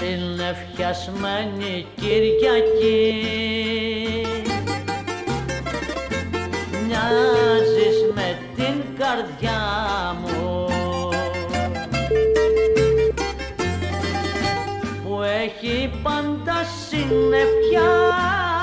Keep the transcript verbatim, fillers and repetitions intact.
συννεφιασμένη Κυριακή. Μοιάζεις με την καρδιά μου που έχει πάντα συννεφιά.